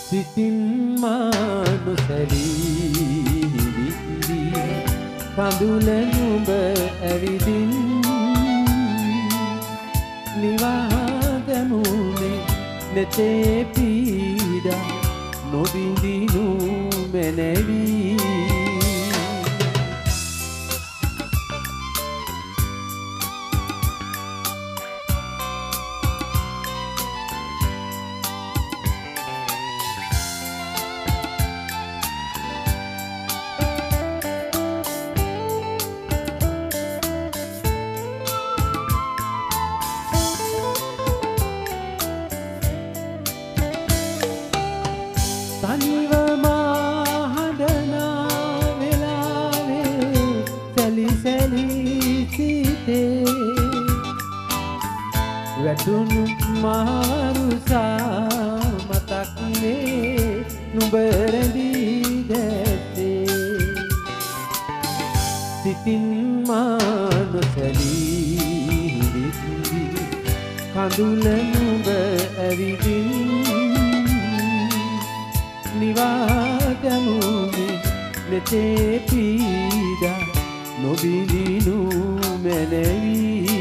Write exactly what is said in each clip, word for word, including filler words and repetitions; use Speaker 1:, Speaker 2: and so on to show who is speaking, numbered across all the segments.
Speaker 1: සිතින් මානුසැලී විඳි කඳුල නුඹ ඇවිදින් නිවාදමුනේ නෙතේ පීඩා නොබිඳිනු මැනවි තනිව මාහඬනා වෙලාවේ සැලි සැලි සිතේ වැටුණු මාරුසා මතක් නේ නුඹ රැඳී දැත්තේ සිතින් මා නොසැලී විඳි කඳුල නුඹ ඇවිදින් නිවාදමුනේ නෙතේ පීඩා නොබිඳිනු මැනවි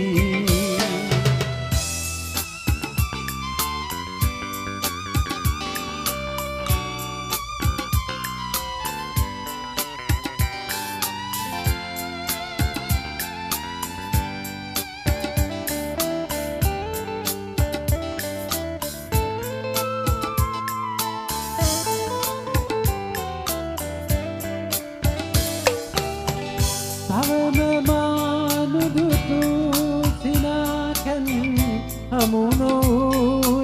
Speaker 1: තවම මානුදුතු සිනාකැන් හමුනෝ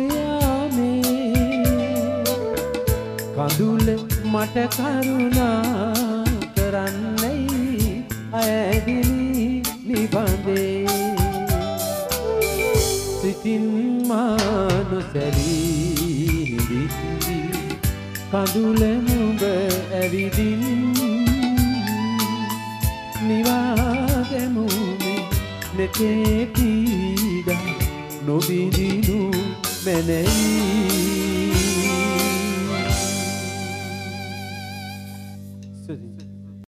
Speaker 1: යාමේ කඳුල මට කරුණා කරන්නයි ඇදිලි නිබඳේ සිතින් මානුසැලී විඳි කඳුල නුඹ ඇවිදින් නිවාදමුනේ නෙතේ පීඩා නොබිඳිනු මැනවි